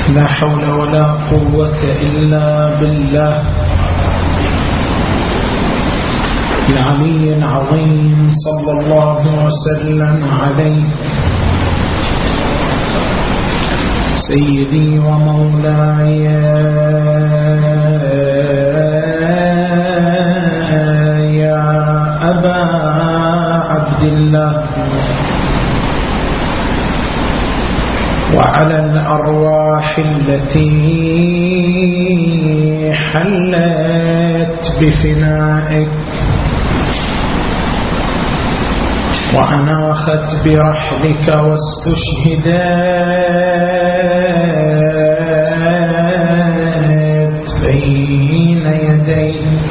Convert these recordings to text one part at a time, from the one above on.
لا حول ولا قوة إلا بالله العلي العظيم. صلى الله وسلم عليه سيدي ومولاي يا أبا عبد الله، وعلى الأرواح التي حلت بفنائك وأناخت برحلك واستشهدت بين يديك،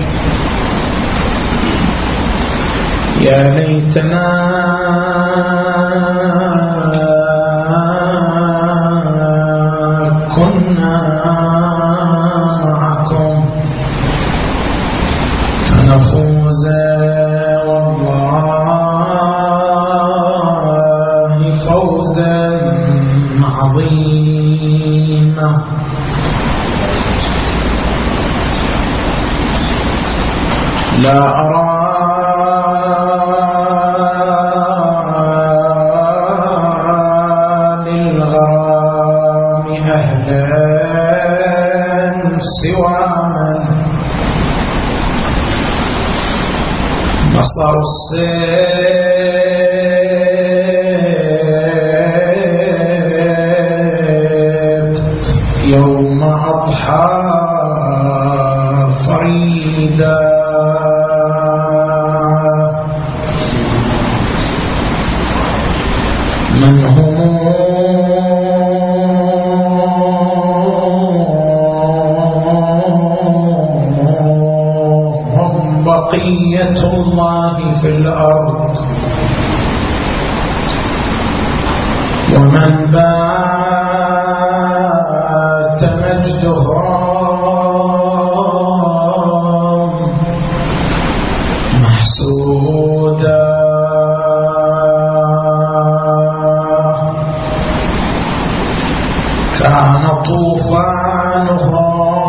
يا ليتنا كنا معكم فنفوز والله فوزا عظيما. لا أرى نصر السبت يوم أضحى فريدا، من هم بقية الله في الأرض، ومن بات مجدهم محسودا. كان طوفانهم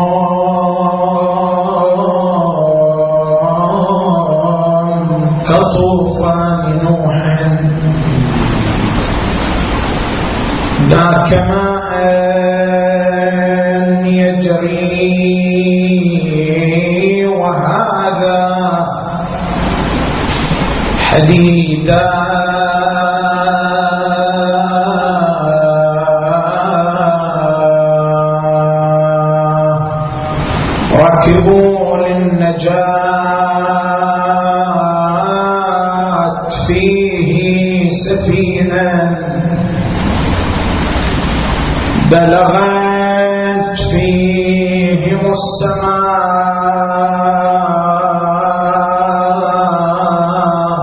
كطوفان نوح، ذاك ماء يجري وهذا حديدا، ركبوا للنجاة فيه سفينة بلغت فيهم السماء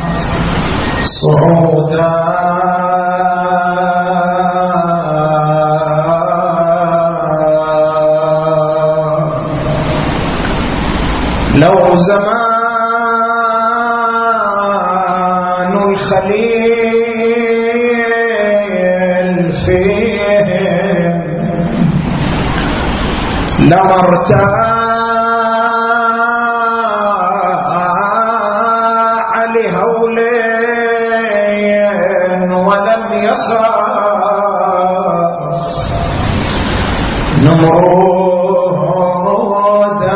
صعودا، لو زمان الخليل فيهم لما ارتاع لهولين ولم يخاف نمرودا،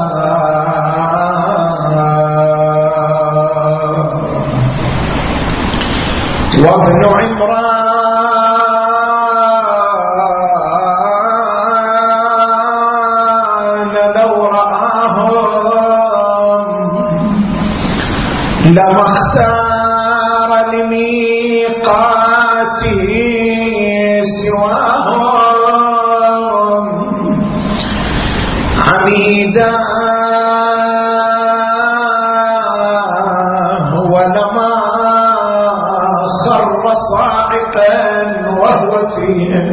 وابن عمران لو رآهم لما اختار لميقاته سواهم عميدا، ولما خر صاعقا وهو فيهم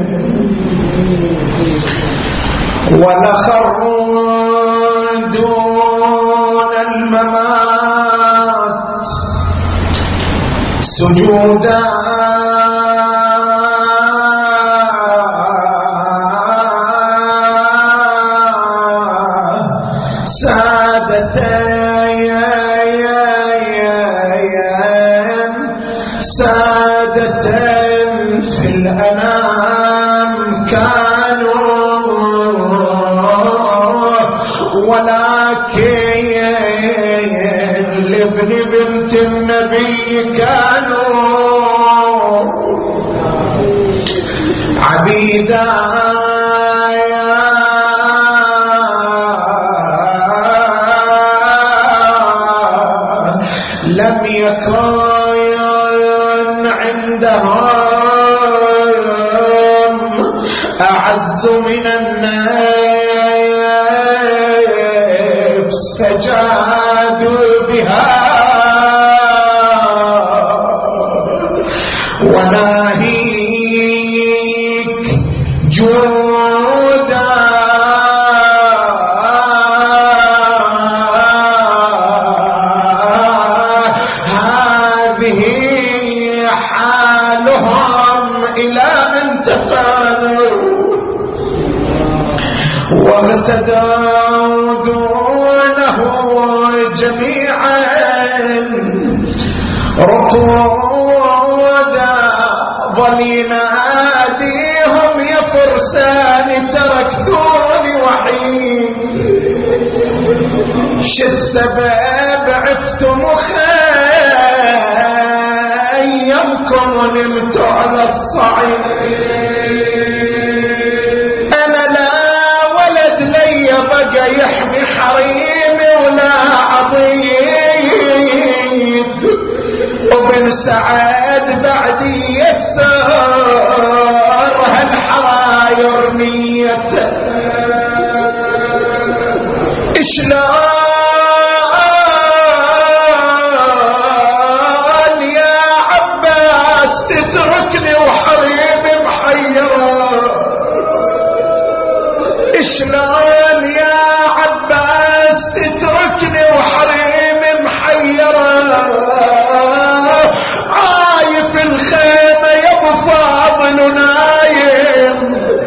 ولخروا دون الممات سجودا، سادتين في الأنام كانوا، ولكن لابن بنت النبي كانوا عبيدا. لم يكن عندهم أعز من النفس فجادوا بها، وناهيك جودا هذه حالهم إلى أن تفانوا واغتدوا دونه جميعا ركودا. ظلي ناديهم يا فرسان تركتوني وحيد، شو السبب عفتم خيمكم ونمت على الصعيد. أنا لا ولد لي بقى يحمي حريمي ولا عضيد، وبن سعد بعدي يسر هالحراير نيته. شلون يا عباس تتركني وحريمي محيرة؟ شلون يا عباس تتركني وحريمي محيرة؟ عايف الخيمة يا ابو فاضل ونايم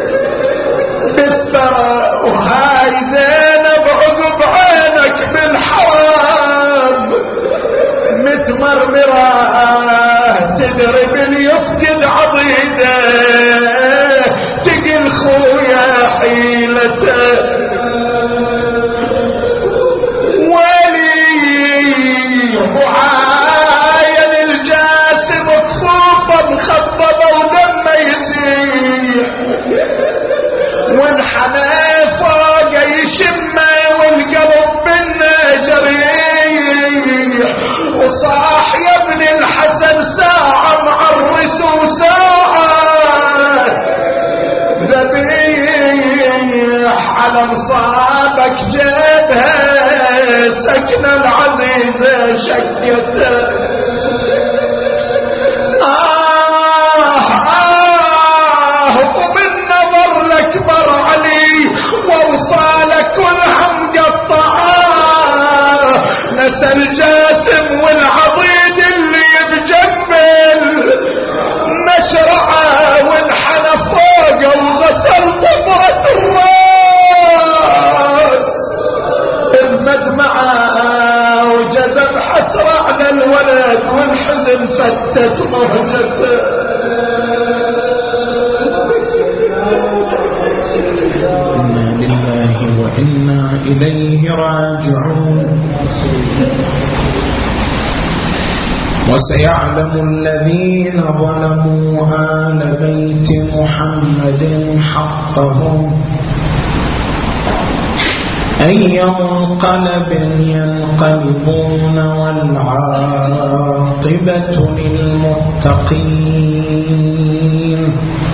بالثرى، وهاي زينب عقب عينك بالحرام متمرمرة تدري باليفقد عضيده تقل خويا حيلته. ولي وعاين الجاسم مكفوفة مخضبة ودمه يسيح، وانحنى فوق يشمه والقلب منه جريح. وصاح يا ابن الحسن ساعة معرس وساعة ذبيح على مصابك جابها سكن العزيزة شكته. ومن نظر الأكبر علي ووصالك والهم قطعاه، نسى الجاسم والعضيد اللي بجمل مشرعه وانحنى فوقه وغسل طبرة الراس. المدمعة وجذب حسرة على الولد والحزن فتت مهجته. إنا لله وإنا إليه راجعون. وسيعلم الذين ظلموا آل بيت محمد حقهم أي منقلب ينقلبون والعاقبة للمتقين.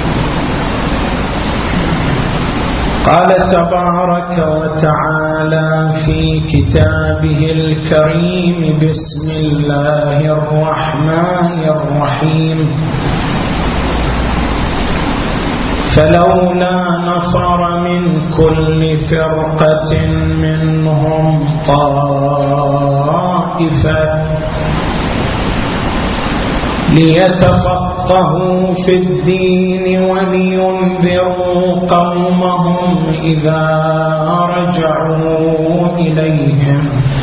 قال تبارك وتعالى في كتابه الكريم: بسم الله الرحمن الرحيم. فلولا نفر من كل فرقة منهم طائفة ليتفقهوا في الدين ولينذروا قومهم إذا رجعوا إليهم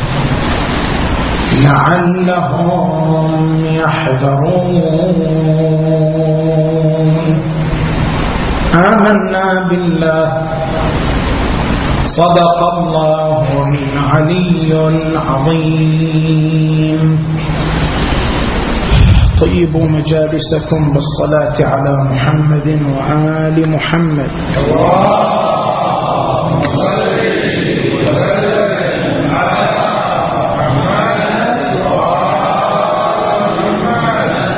لعلهم يحذرون. آمنا بالله. صدق الله العلي العظيم. طيبوا مجالسكم بالصلاة على محمد وآل محمد. اللهم صل وسلم على محمد وآل محمد.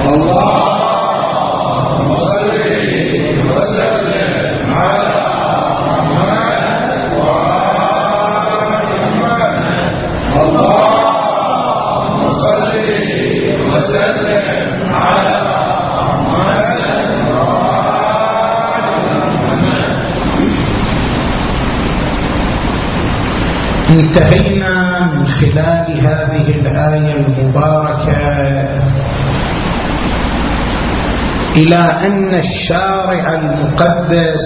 اللهم صل وسلم على محمد وآل محمد. اللهم صل وسلم على محمد وآل محمد. انتهينا من خلال هذه الآية المباركة إلى أن الشارع المقدس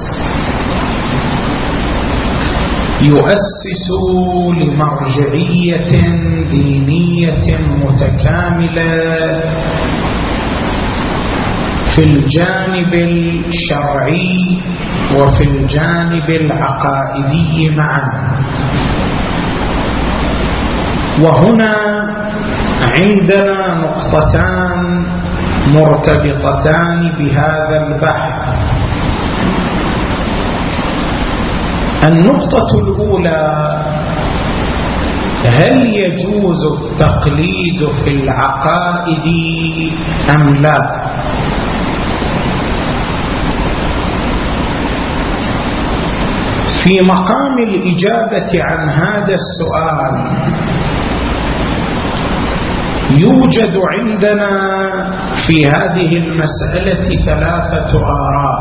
يؤسس لمرجعية دينية متكاملة في الجانب الشرعي وفي الجانب العقائدي معا. وهنا عندنا نقطتان مرتبطتان بهذا البحث. النقطة الأولى: هل يجوز التقليد في العقائد أم لا؟ في مقام الإجابة عن هذا السؤال يوجد عندنا في هذه المسألة 3 آراء.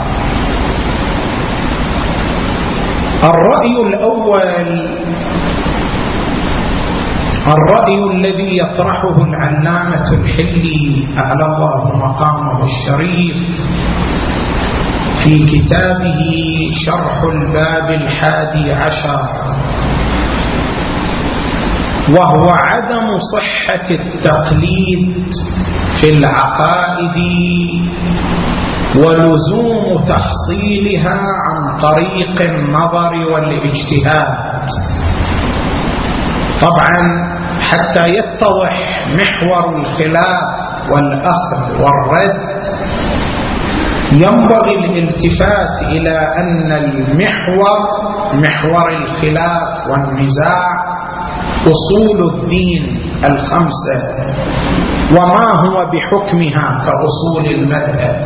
الرأي الأول الرأي الذي يطرحه العلامة الحلي أعلى الله مقامه الشريف في كتابه شرح الباب 11، وهو عدم صحة التقليد في العقائد ولزوم تحصيلها عن طريق النظر والاجتهاد. طبعا حتى يتضح محور الخلاف والأخذ والرد ينبغي الالتفات إلى أن محور الخلاف والنزاع أصول الدين 5 وما هو بحكمها كأصول المذهب.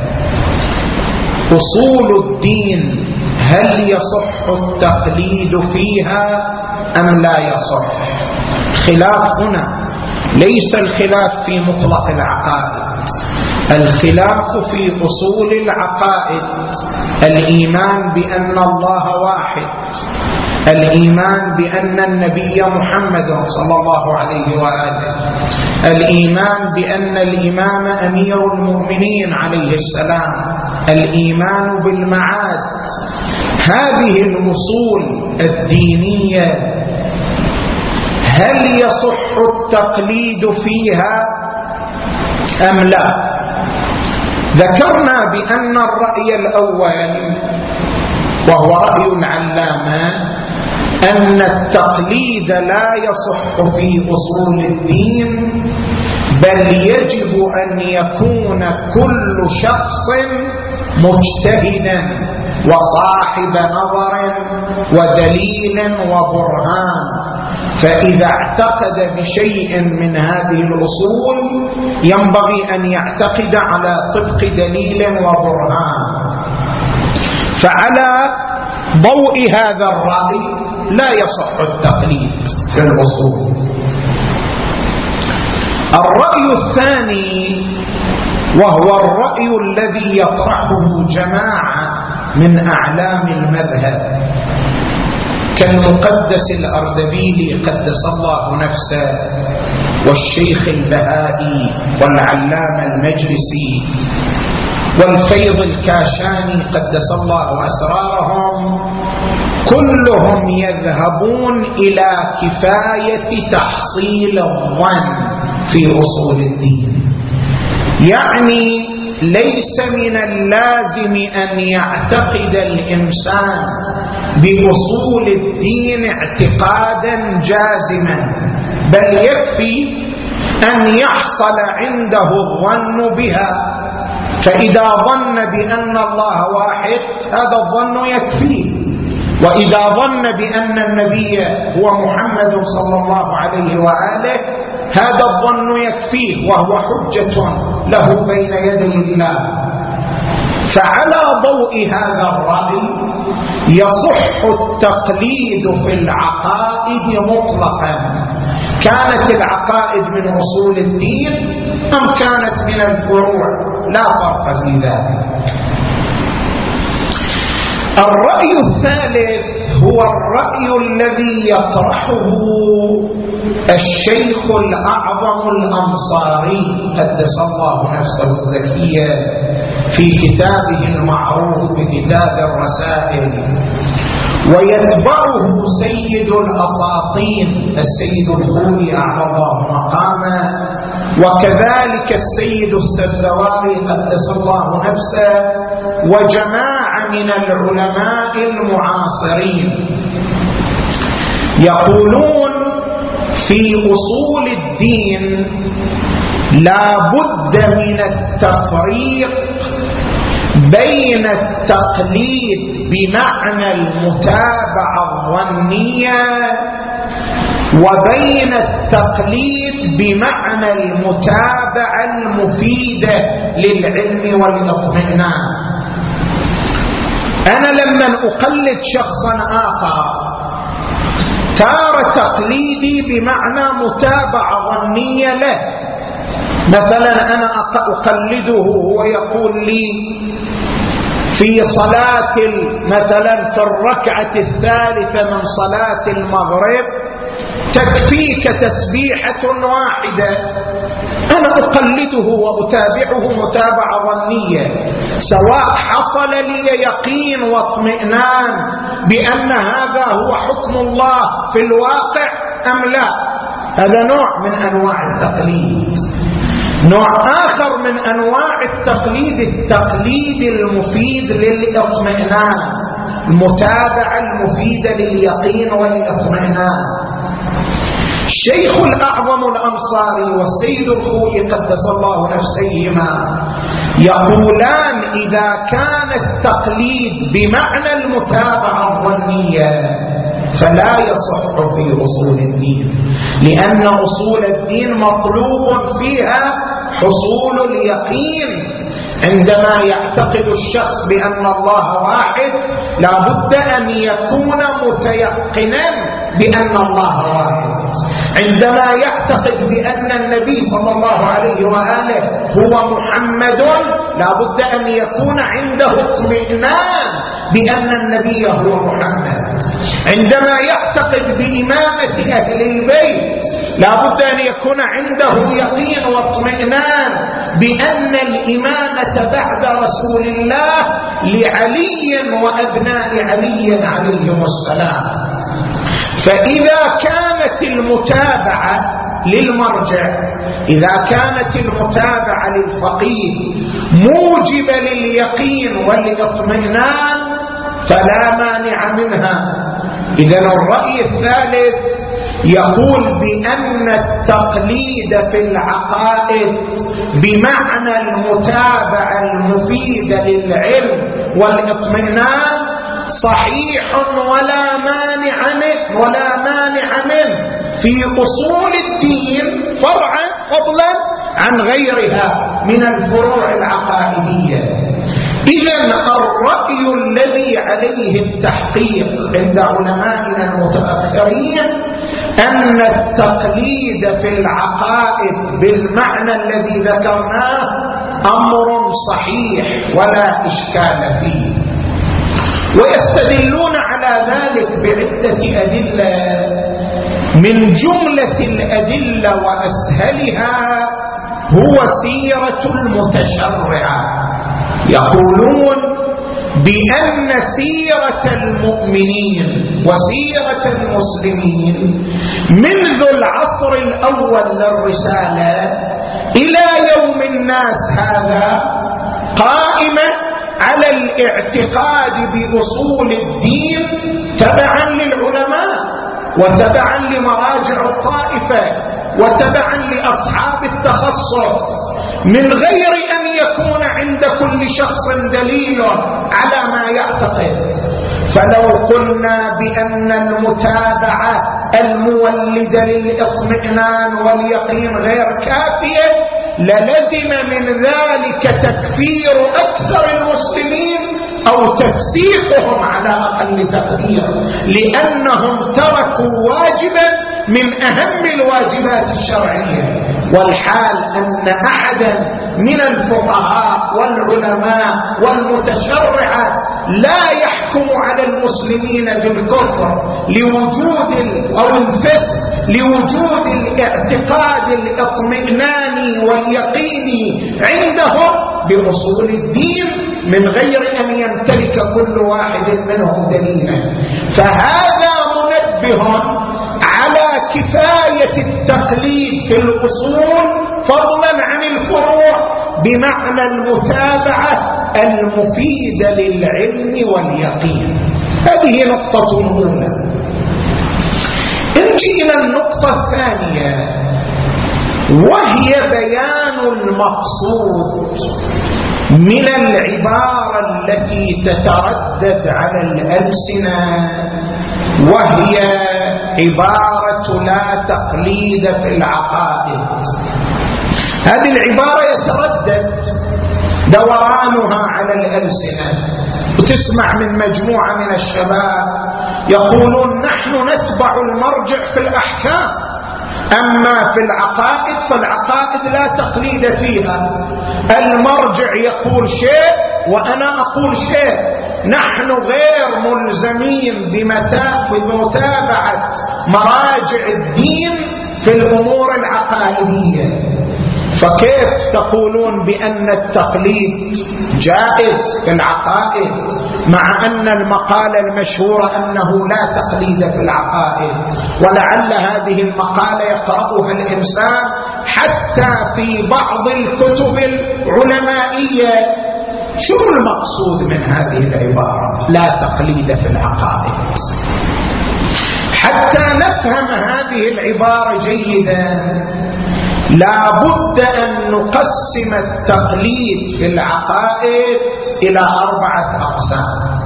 أصول الدين هل يصح التقليد فيها أم لا يصح؟ خلاف هنا ليس الخلاف في مطلق العقائد، الخلاف في أصول العقائد: الإيمان بأن الله واحد، الإيمان بأن النبي محمد صلى الله عليه وآله، الإيمان بأن الإمام أمير المؤمنين عليه السلام، الإيمان بالمعاد. هذه الأصول الدينية هل يصح التقليد فيها أم لا؟ ذكرنا بأن الرأي الأول وهو رأي العلامة أن التقليد لا يصح في أصول الدين، بل يجب أن يكون كل شخص مجتهدا وصاحب نظر ودليل وبرهان، فإذا اعتقد بشيء من هذه الأصول ينبغي أن يعتقد على طبق دليل وبرهان. فعلى ضوء هذا الرأي لا يصح التقليد في الأصول. الرأي الثاني وهو الرأي الذي يطرحه جماعة من أعلام المذهب كالمقدس الأردبيلي قدس الله نفسه، والشيخ البهائي، والعلامة المجلسي، والفيض الكاشاني قدس الله أسرارهم، كلهم يذهبون إلى كفاية تحصيل الظن في أصول الدين. يعني ليس من اللازم أن يعتقد الإنسان بأصول الدين اعتقادا جازما، بل يكفي أن يحصل عنده الظن بها. فإذا ظن بأن الله واحد هذا الظن يكفيه، وإذا ظن بأن النبي هو محمد صلى الله عليه وآله هذا الظن يكفيه، وهو حجة له بين يدي الله. فعلى ضوء هذا الرأي يصح التقليد في العقائد مطلقا، كانت العقائد من أصول الدين أم كانت من الفروع، لا فرق في ذلك. الرأي الثالث هو الرأي الذي يطرحه الشيخ الأعظم الأنصاري قدس الله نفسه الزكية في كتابه المعروف بكتاب الرسائل، ويتبعه سيد الأساطين السيد الخوئي أعلى الله مقامه، وكذلك السيد السبزواري قدس الله نفسه، وجماعة من العلماء المعاصرين يقولون في أصول الدين لا بد من التفريق بين التقليد بمعنى المتابعة الظنية وبين التقليد بمعنى المتابعة المفيدة للعلم والاطمئنان. أنا لما أقلد شخصا آخر تارة تقليدي بمعنى متابعة ظنية له، مثلا أنا أقلده هو يقول لي في صلاة مثلا في الركعة الثالثة من صلاة المغرب تكفيك تسبيحة واحدة، أنا أقلده وأتابعه متابعة ظنية، سواء حصل لي يقين واطمئنان بأن هذا هو حكم الله في الواقع أم لا. هذا نوع من أنواع التقليد. نوع آخر من أنواع التقليد التقليد المفيد للإطمئنان، المتابعة المفيدة لليقين والاطمئنان. الشيخ الأعظم الأنصاري والسيد الخوئي قدس الله نفسيهما يقولان إذا كان التقليد بمعنى المتابعة الظنية فلا يصح في أصول الدين، لأن أصول الدين مطلوب فيها حصول اليقين. عندما يعتقد الشخص بأن الله واحد لا بد أن يكون متيقنا بأن الله واحد. عندما يعتقد بأن النبي صلى الله عليه وآله هو محمد لا بد أن يكون عنده اطمئنان بأن النبي هو محمد. عندما يعتقد بإمامة أهل البيت لا بد أن يكون عنده يقين واطمئنان بأن الإمامة بعد رسول الله لعلي وأبناء علي عليهم السلام. فإذا كانت المتابعة للمرجع، إذا كانت المتابعة للفقيه موجبة لليقين والاطمئنان فلا مانع منها. إذن الرأي الثالث يقول بأن التقليد في العقائد بمعنى المتابعة المفيدة للعلم والاطمئنان صحيح ولا مانع منه في أصول الدين فرعا فضلا عن غيرها من الفروع العقائدية. إذن الرأي الذي عليه التحقيق عند علمائنا المتأخرين أن التقليد في العقائد بالمعنى الذي ذكرناه أمر صحيح ولا إشكال فيه. ويستدلون على ذلك بعدة أدلة، من جملة الأدلة وأسهلها هو سيرة المتشرع. يقولون بأن سيرة المؤمنين وسيرة المسلمين منذ العصر الأول للرسالة إلى يوم الناس هذا قائمة على الاعتقاد بأصول الدين تبعا للعلماء وتبعا لمراجع الطائفة وتبعا لأصحاب التخصص، من غير أن يكون عند كل شخص دليل على ما يعتقد. فلو قلنا بأن المتابعة المولدة للإطمئنان واليقين غير كافية للزم من ذلك تكفير أكثر المسلمين أو تفسيقهم على أقل تقدير، لأنهم تركوا واجبا من أهم الواجبات الشرعية. والحال أن أحدا من الفقهاء والعلماء والمتشرعة لا يحكم على المسلمين بالكفر لوجود أو الفسق لوجود الاعتقاد الاطمئناني واليقيني عندهم بأصول الدين من غير أن يمتلك كل واحد منهم دليلا. فهذا منبه على كفاية التقليد في الأصول فضلا عن الفروع بمعنى المتابعة المفيدة للعلم واليقين. هذه نقطة أولى. نجي إلى النقطة الثانية وهي بيان المقصود من العبارة التي تتردد على الألسنة، وهي عبارة لا تقليد في العقائد. هذه العبارة يتردد دورانها على الألسنة، وتسمع من مجموعة من الشباب يقولون نحن نتبع المرجع في الأحكام، أما في العقائد فالعقائد لا تقليد فيها، المرجع يقول شيء وأنا أقول شيء، نحن غير ملزمين بمتابعة مراجع الدين في الأمور العقائدية. فكيف تقولون بأن التقليد جائز في العقائد مع أن المقالة المشهورة أنه لا تقليد في العقائد؟ ولعل هذه المقالة يقرأها الإنسان حتى في بعض الكتب العلمائية. شو المقصود من هذه العبارة لا تقليد في العقائد؟ حتى نفهم هذه العبارة جيدا لا بد أن نقسم التقليد في العقائد إلى 4 أقسام.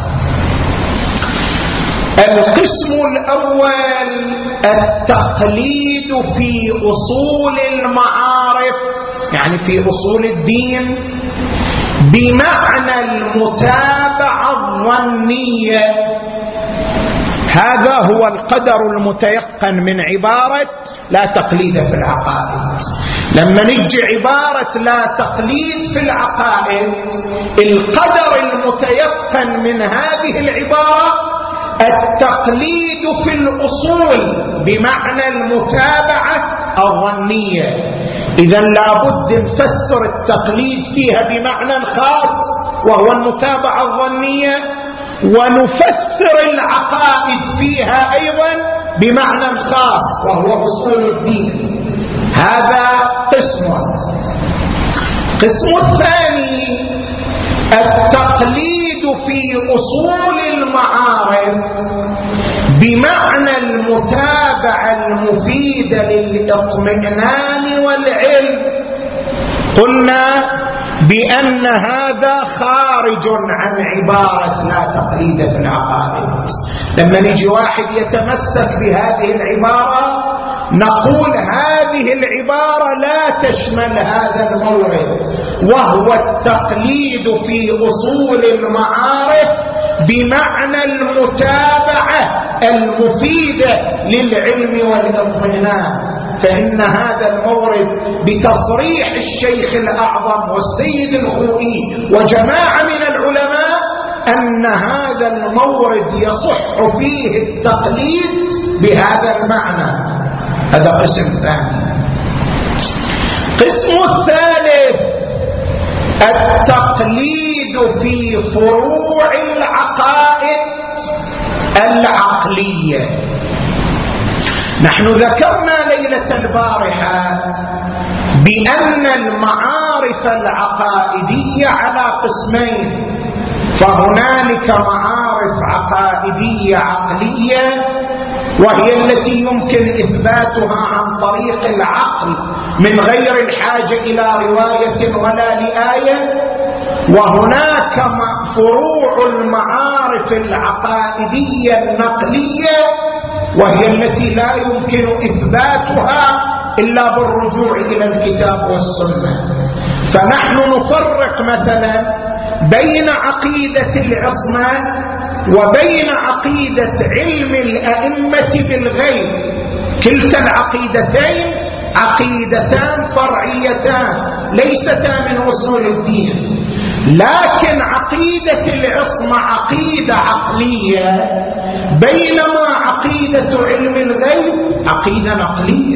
القسم الأول التقليد في أصول المعارف، يعني في أصول الدين بمعنى المتابعة الظنية. هذا هو القدر المتيقن من عبارة لا تقليد في العقائد. لما نجي عبارة لا تقليد في العقائد، القدر المتيقن من هذه العبارة التقليد في الأصول بمعنى المتابعة الظنية. إذن لابد نفسر التقليد فيها بمعنى خاص وهو المتابعة الظنية، ونفسر العقائد فيها أيضا بمعنى خاص وهو أصول الدين. هذا قسم. القسم الثاني التقليد في أصول المعارف بمعنى المتابعة المفيدة للإطمئنان والعلم. قلنا بأن هذا خارج عن عبارة لا تقليد في العقائد. لما نجي واحد يتمسك بهذه العبارة نقول هذه العبارة لا تشمل هذا المورد، وهو التقليد في أصول المعارف بمعنى المتابعة المفيدة للعلم والاطمئنان. فإن هذا المورد بتصريح الشيخ الأعظم والسيد الخوئي وجماعة من العلماء أن هذا المورد يصح فيه التقليد بهذا المعنى. هذا قسم ثاني. قسم الثالث التقليد في فروع العقائد العقلية. نحن ذكرنا ليلة البارحة بأن المعارف العقائدية على قسمين، فهنالك معارف عقائدية عقلية وهي التي يمكن إثباتها عن طريق العقل من غير الحاجة إلى رواية ولا لآية، وهناك فروع المعارف العقائدية النقلية وهي التي لا يمكن إثباتها إلا بالرجوع إلى الكتاب والسنة. فنحن نفرق مثلا بين عقيدة العصمة وبين عقيدة علم الأئمة بالغيب. كلتا العقيدتين عقيدتان فرعيتان ليستا من أصول الدين، لكن عقيدة العصمة عقيدة عقلية، بينما عقيدة علم الغيب عقيدة نقلية.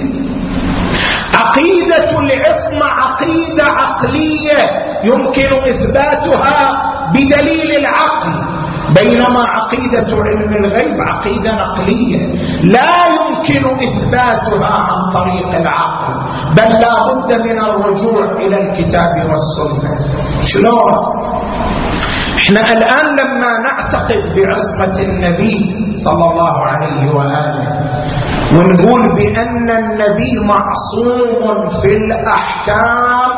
عقيدة العصمة عقيدة عقلية يمكن إثباتها بدليل العقل، بينما عقيدة علم الغيب عقيدة نقلية لا يمكن إثباتها عن طريق العقل، بل لا بد من الرجوع إلى الكتاب والسنة. شلون؟ احنا الآن لما نعتقد بعصمة النبي صلى الله عليه وآله ونقول بأن النبي معصوم في الأحكام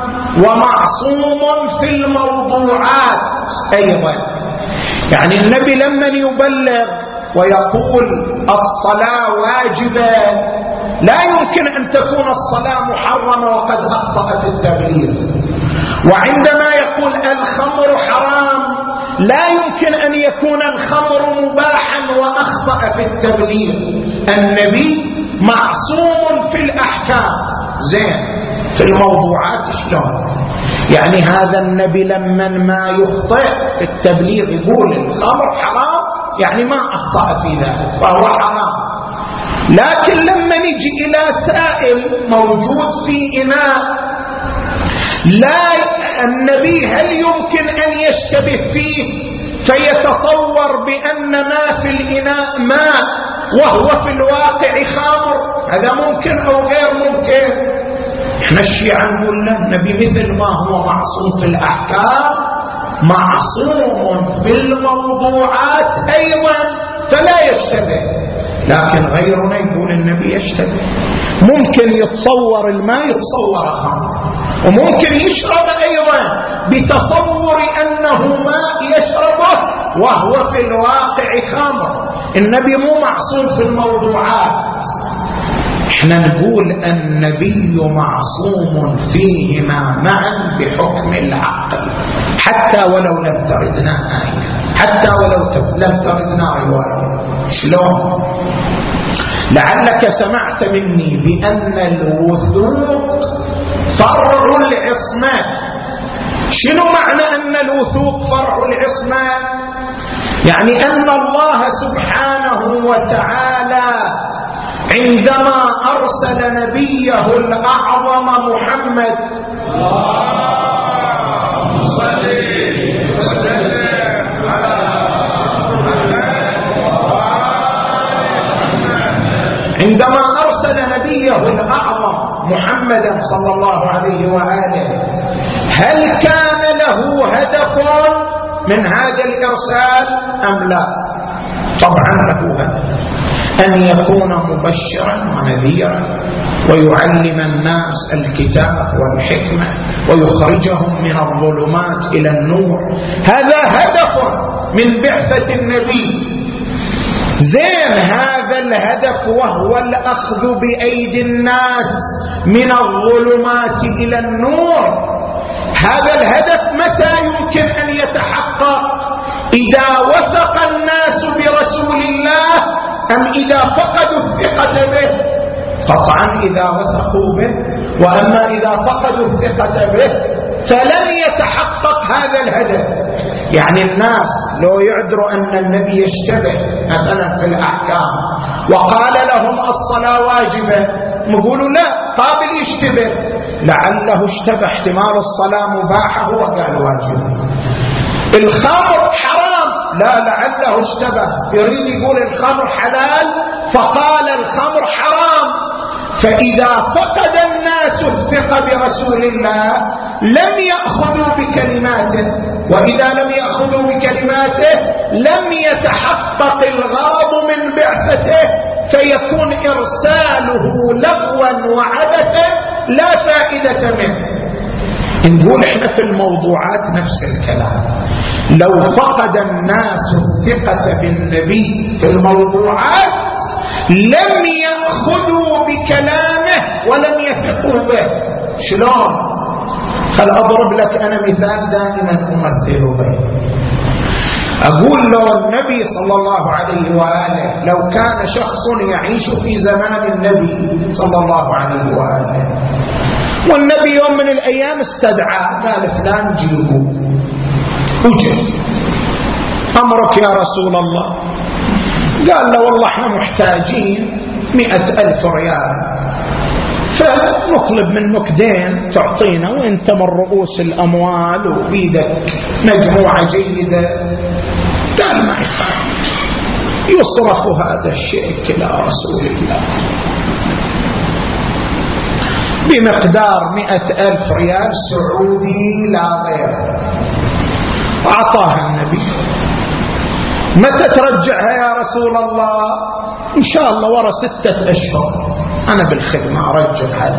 ومعصوم في الموضوعات أيضا، يعني النبي لما يبلغ ويقول الصلاة واجبة لا يمكن أن تكون الصلاة محرمة وقد أخطأ في التبليغ، وعندما يقول الخمر حرام لا يمكن أن يكون الخمر مباحا وأخطأ في التبليغ. النبي معصوم في الأحكام، زين، في الموضوعات شلون؟ يعني هذا النبي لما ما يخطئ في التبليغ يقول الخمر حرام، يعني ما أخطأ في ذلك فهو حرام. لكن لما نجي إلى سائل موجود في إناء لا النبي هل يمكن أن يشتبه فيه فيتصور بأن ما في الإناء ماء وهو في الواقع خمر؟ هذا ممكن أو غير ممكن؟ احنا الشيعة نقول له النبي مثل ما هو معصوم في الأحكام معصوم في الموضوعات أيضا فلا يشتبه، لكن غيرنا يقول النبي يشتبه. ممكن يتصور الماء يتصور خمر، وممكن يشرب أيضا بتصور أنه ماء يشربه وهو في الواقع خمر. النبي مو معصوم في الموضوعات. احنا نقول النبي معصوم فيهما معا بحكم العقل، حتى ولو لم تردنا آية، حتى ولو لم تردنا رواية. شلون؟ لعلك سمعت مني بأن الوثوق فرع العصمة. شنو معنى أن الوثوق فرع العصمة؟ يعني أن الله سبحانه وتعالى عندما أرسل نبيه الأعظم محمد عندما أرسل نبيه الأعظم محمدا صلى الله عليه وآله هل كان له هدف من هذا الإرسال أم لا؟ طبعا له هدف، أن يكون مبشرا ونذيرا ويعلم الناس الكتاب والحكمة ويخرجهم من الظلمات إلى النور. هذا هدف من بعثة النبي. زين، هذا الهدف وهو الأخذ بأيدي الناس من الظلمات إلى النور، هذا الهدف متى يمكن أن يتحقق؟ إذا وثق الناس برسول الله أم إذا فقدوا الثقة به؟ قطعا إذا وثقوا به، وأما إذا فقدوا الثقة به فلن يتحقق هذا الهدف. يعني الناس لو يعذروا أن النبي يشتبه مثلا في الأحكام وقال لهم الصلاة واجبة، يقولوا لا، قابل يشتبه، لعله اشتبه، احتمال الصلاة مباحة هو قال واجب. الخمر حرام، لا لعله اشتبه، يريد يقول الخمر حلال فقال الخمر حرام. فإذا فقد الناس الثقة برسول الله لم يأخذوا بكلماته، وإذا لم يأخذوا بكلماته لم يتحقق الغرض من بعثته، فيكون إرساله لغوا وعبثا لا فائدة منه. نقول احنا في الموضوعات نفس الكلام، لو فقد الناس الثقة بالنبي في الموضوعات لم يأخذوا بكلامه ولم يثقوا به. شلون؟ خل أضرب لك أنا مثال دائما أمثل به. أقول لو النبي صلى الله عليه وآله لو كان شخص يعيش في زمان النبي صلى الله عليه وآله، والنبي يوم من الأيام استدعى قال فلان جيبه، وجد أمرك يا رسول الله، قال له والله احنا محتاجين 100,000 ريال، فنطلب منك دين تعطينا وانت من رؤوس الأموال وبيدك مجموعة جيدة. قال ما يخالف، يصرف هذا الشيء إلى رسول الله بمقدار 100,000 ريال سعودي لا غير. أعطاها النبي. متى ترجعها يا رسول الله؟ إن شاء الله ورا 6 أشهر، أنا بالخدمة أرجع هذا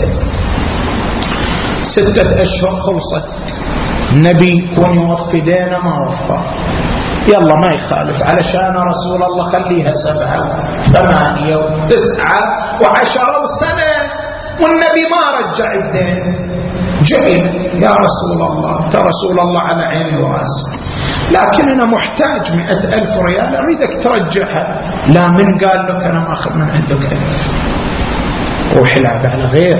6 أشهر. خلصت، النبي كون يوفي دينا ما وفى، يلا ما يخالف، علشان رسول الله خليها 7 و8 و9 و10 سنة والنبي ما رجع الدين. جئنا يا رسول الله، رسول الله على عيني وراسي، لكن أنا محتاج 100,000 ريال أريدك ترجعها. لا، من قال لك أنا ما أخذ من عندك 1000؟ روح لعب على غير،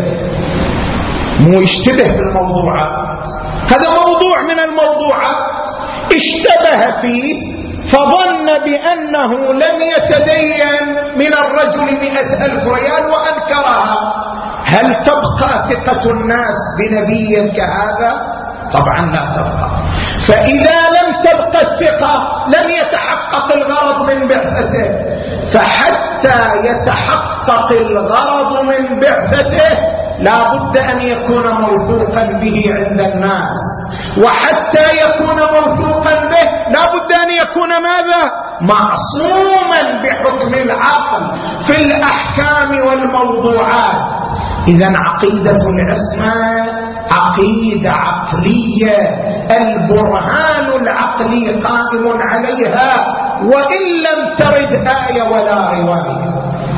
مو يشتبه بالموضوعات. هذا موضوع من الموضوعات اشتبه فيه فظن بأنه لم يتدين من الرجل 100,000 ريال وأنكرها. هل تبقى ثقة الناس بنبي كهذا؟ طبعا لا تبقى. فإذا لم تبقى الثقة لم يتحقق الغرض من بعثته. فحتى يتحقق الغرض من بعثته لا بد أن يكون موثوقا به عند الناس، وحتى يكون موثوقا به لا بد أن يكون ماذا؟ معصوما بحكم العقل في الأحكام والموضوعات. إذن عقيدة العصمة عقيدة عقلية، البرهان العقلي قائم عليها وإن لم ترد آية ولا رواية.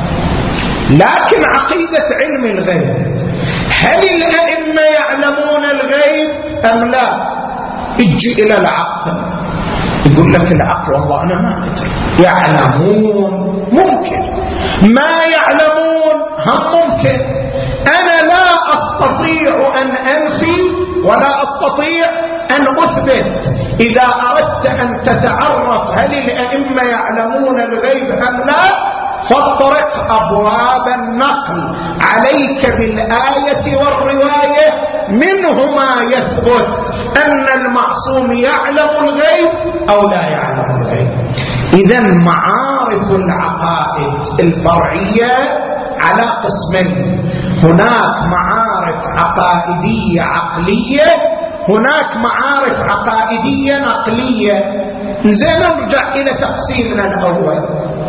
لكن عقيدة علم الغيب، هل الأئمة يعلمون الغيب أم لا؟ اجي إلى العقل، يقول لك العقل والله أنا ما أدري. يعلمون ممكن، ما يعلمون هم ممكن. أنا لا أستطيع أن أنفي ولا أستطيع أن أثبت. إذا أردت أن تتعرف هل الأئمة يعلمون الغيب أم لا، فاطرق أبواب النقل، عليك بالآية والرواية، منهما يثبت أن المعصوم يعلم الغيب أو لا يعلم الغيب. إذن معارف العقائد الفرعية على قسمين، هناك معارف عقائدية عقلية، هناك معارف عقائدية نقلية. زين، نرجع إلى تقسيمنا الأول.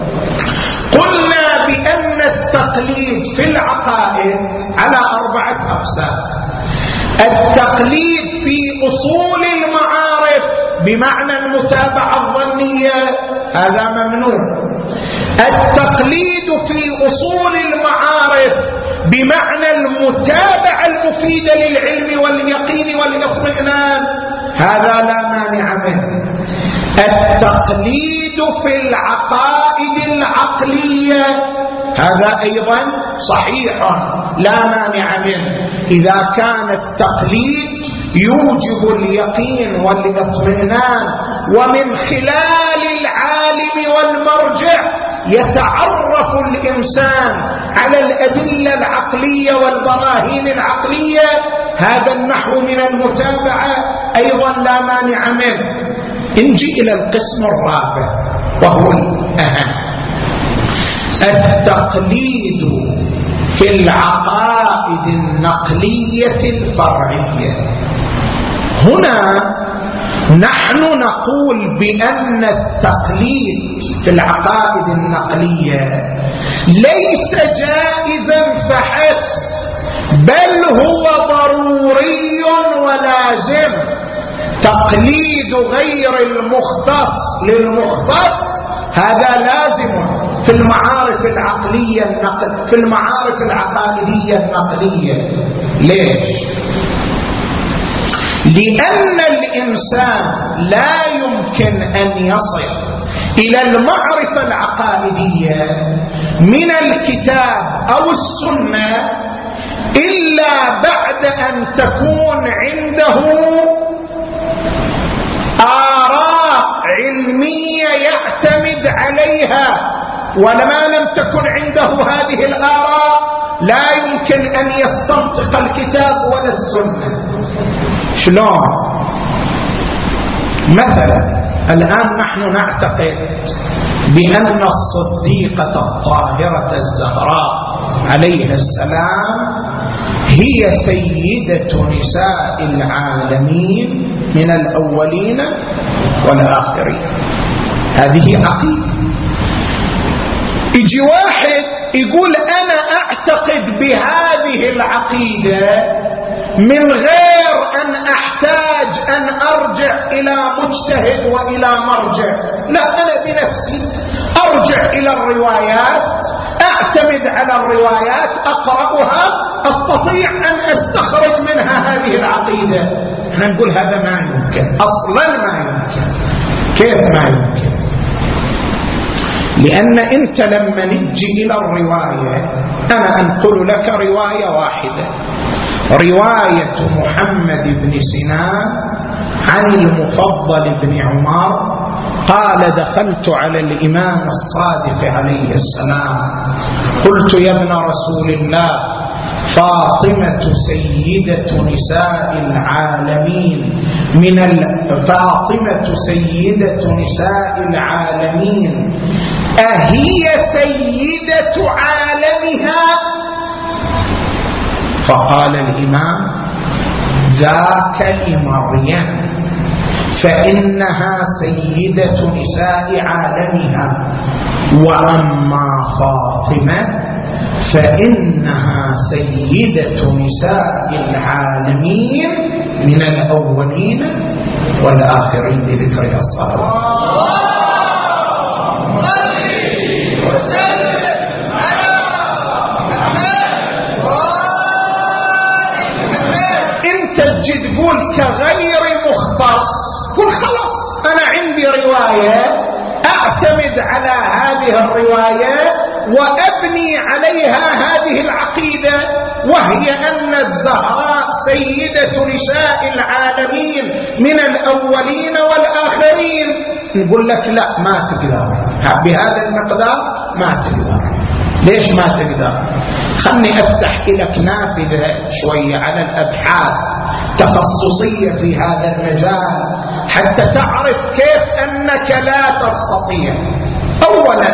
قلنا بأن التقليد في العقائد على 4 أقسام. التقليد في أصول المعارف بمعنى المتابعة الظنية، هذا ممنوع. التقليد في أصول المعارف بمعنى المتابعة المفيدة للعلم واليقين والاطمئنان، هذا لا مانع منه. التقليد في العقائد العقلية هذا أيضا صحيح لا مانع منه، إذا كان التقليد يوجب اليقين والاطمئنان ومن خلال العالم والمرجع يتعرف الإنسان على الأدلة العقلية والبراهين العقلية، هذا النحو من المتابعة أيضا لا مانع منه. نجي إلى القسم الرابع وهو الأهم، التقليد في العقائد النقلية الفرعية. هنا نحن نقول بأن التقليد في العقائد النقلية ليس جائزا فحسب، بل هو ضروري ولازم. تقليد غير المختص للمختص هذا لازم في المعارف العقلية في المعارف العقائدية النقلية. ليش؟ لأن الإنسان لا يمكن أن يصل إلى المعرفة العقائدية من الكتاب أو السنة إلا بعد أن تكون عنده آراء علمية يعتمد عليها، ولما لم تكن عنده هذه الآراء لا يمكن أن يستنطق الكتاب ولا السنة. شلون؟ مثلا الآن نحن نعتقد بأن الصديقة الطاهرة الزهراء عليها السلام هي سيدة نساء العالمين من الأولين والآخرين. هذه عقيدة. يجي واحد يقول أنا أعتقد بهذه العقيدة من غير أن أحتاج أن أرجع إلى مجتهد وإلى مرجع، لا، أنا بنفسي أرجع إلى الروايات، أعتمد على الروايات، أقرأها، أستطيع أن أستخرج منها هذه العقيدة. احنا نقول هذا ما يمكن، أصلا ما يمكن. كيف ما يمكن؟ لأن أنت لما نجي إلى الرواية، أنا أنقل لك رواية واحدة، رواية محمد بن سنان عن المفضل بن عمر قال دخلت على الإمام الصادق عليه السلام قلت يا ابن رسول الله فاطمة سيدة نساء العالمين فاطمة سيدة نساء العالمين أهي سيدة عالمها؟ فقال الإمام ذاك لمريم فإنها سيدة نساء عالمها، وأما فاطمة فإنها سيدة نساء العالمين من الأولين والآخرين بذكرها الصلوات. تجد تقول كغير مختص، قل خلاص أنا عندي رواية أعتمد على هذه الرواية وأبني عليها هذه العقيدة، وهي أن الزهراء سيدة نساء العالمين من الأولين والآخرين. نقول لك لا، ما تقدر بهذا المقدار، ما تقدر. ليش ما تقدر؟ خلني أفتح لك نافذة شوية على الأبحاث تخصصية في هذا المجال حتى تعرف كيف أنك لا تستطيع. أولا،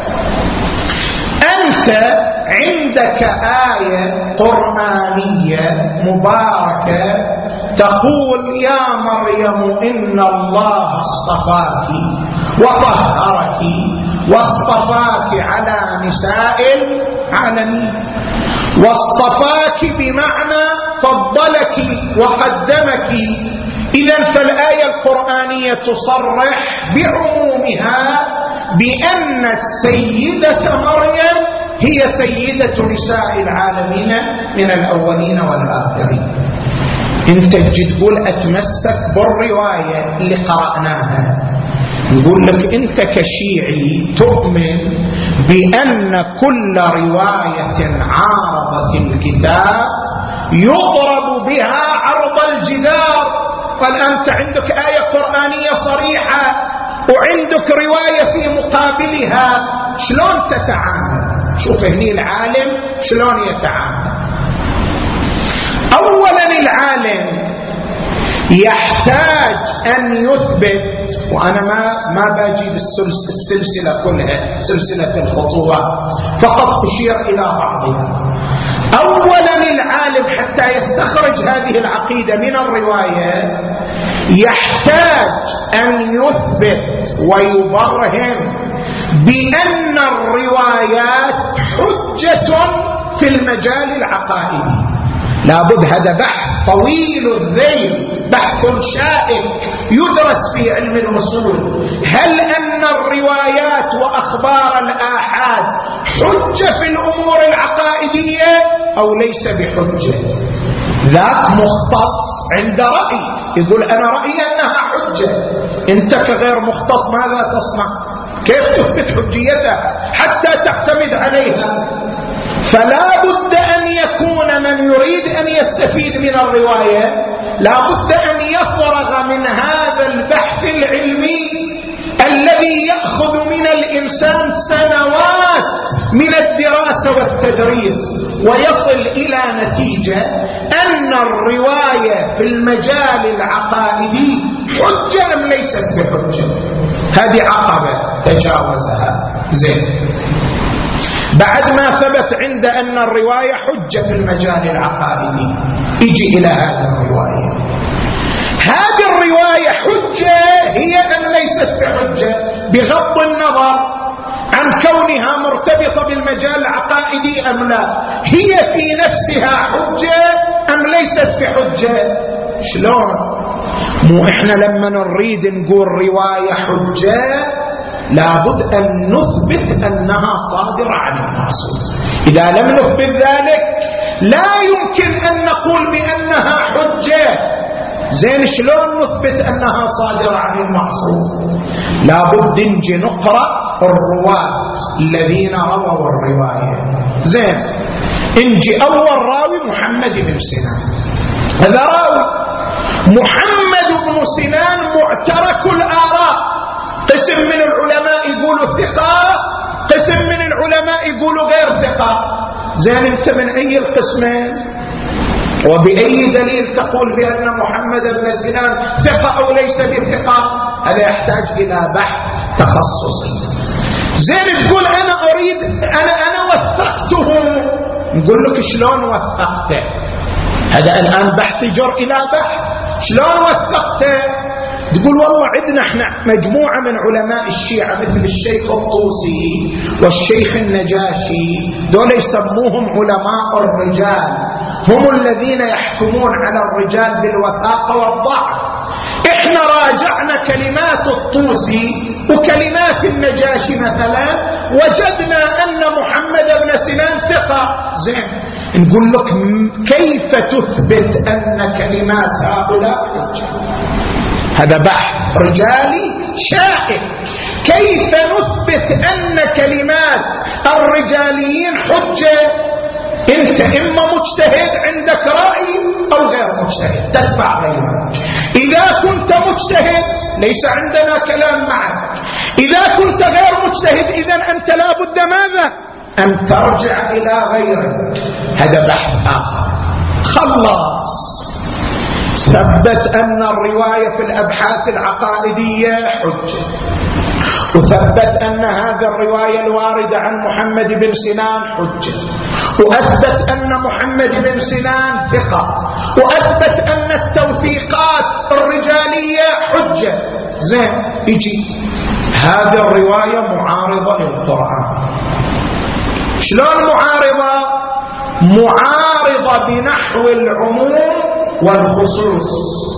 أنت عندك آية قرآنية مباركة تقول يا مريم إن الله اصطفاك وطهرك واصطفاك على نساء العالمين. واصطفاك بمعنى فضلك وقدمك. إذن فالآية القرآنية تصرح بعمومها بأن السيدة مريم هي سيدة نساء العالمين من الأولين والآخرين. انت تجي تقول أتمسك بالرواية اللي قرأناها، يقول لك أنت كشيعي تؤمن بأن كل رواية عارضت الكتاب يضرب بها عرض الجدار. فالآن عندك آية قرآنية صريحة وعندك رواية في مقابلها، شلون تتعامل؟ شوف هني العالم شلون يتعامل. أولا العالم يحتاج أن يثبت، وأنا ما باجي بالسلسلة كلها، سلسلة الخطوات، فقط أشير إلى بعضها. أولا العالم حتى يستخرج هذه العقيدة من الرواية يحتاج أن يثبت ويبرهن بأن الروايات حجة في المجال العقائدي. لابد، هذا بحث طويل الذيل، بحث شائك يدرس في علم الأصول. هل أن الروايات وأخبار الآحاد حجة في الأمور العقائدية أو ليس بحجة؟ ذاك مختص عند رأي، يقول أنا رأيي أنها حجة. أنت كغير مختص ماذا تصنع؟ كيف تثبت حجيتها حتى تعتمد عليها؟ فلا بد أن يكون من يريد أن يستفيد من الرواية لا بد أن يفرغ من هذا البحث العلمي الذي يأخذ من الإنسان سنوات من الدراسة والتدريس، ويصل إلى نتيجة أن الرواية في المجال العقائدي حجة أم ليست بحجة. هذه عقبة تجاوزها. زين، بعد ما ثبت عند أن الرواية حجة في المجال العقائدي، يجي إلى هذه الرواية. هذه الرواية حجة هي أم ليست بحجة؟ بغض النظر عن كونها مرتبطة بالمجال العقائدي أم لا، هي في نفسها حجة أم ليست بحجة؟ شلون؟ مو إحنا لما نريد نقول رواية حجة لابد أن نثبت أنها صادرة عن المعصوم. إذا لم نثبت ذلك لا يمكن أن نقول بأنها حجة. زين، شلون نثبت أنها صادرة عن المعصوم؟ لابد نجي نقرأ الرواة الذين رووا الرواية. زين، نجي أول راوي محمد بن سنان، هذا راوي. محمد بن سنان معترك الآراء، قسم من العلماء يقولوا ثقة، قسم من العلماء يقولوا غير ثقة. زين، انت من اي القسمين؟ وبأي دليل تقول بأن محمد بن سنان ثقة او ليس بثقة؟ هذا يحتاج الى بحث تخصصي. زين، تقول انا اريد انا وثقته، نقول لك شلون وثقته؟ هذا الان بحث يجر الى بحث. شلون وثقته؟ تقول والله عندنا احنا مجموعة من علماء الشيعة مثل الشيخ الطوسي والشيخ النجاشي، دول يسموهم علماء الرجال، هم الذين يحكمون على الرجال بالوثاقة والضعف. احنا راجعنا كلمات الطوسي وكلمات النجاشي مثلا، وجدنا ان محمد بن سنان ثقة. زين، نقول لك كيف تثبت ان كلمات هؤلاء حجة؟ هذا بحث رجالي شائك. كيف نثبت أن كلمات الرجاليين حجة؟ أنت إما مجتهد عندك رأي أو غير مجتهد، تتبع غيرك. إذا كنت مجتهد ليس عندنا كلام معك، إذا كنت غير مجتهد إذن أنت لا بد ماذا؟ أن ترجع إلى غيرك. هذا بحث آخر. خلاص، ثبت أن الرواية في الأبحاث العقائدية حجة، وثبت أن هذه الرواية الواردة عن محمد بن سنان حجة، وأثبت أن محمد بن سنان ثقة، وأثبت أن التوثيقات الرجالية حجة. زين، يجي هذه الرواية معارضة للقرآن. شلون معارضة؟ معارضة بنحو العموم والخصوص.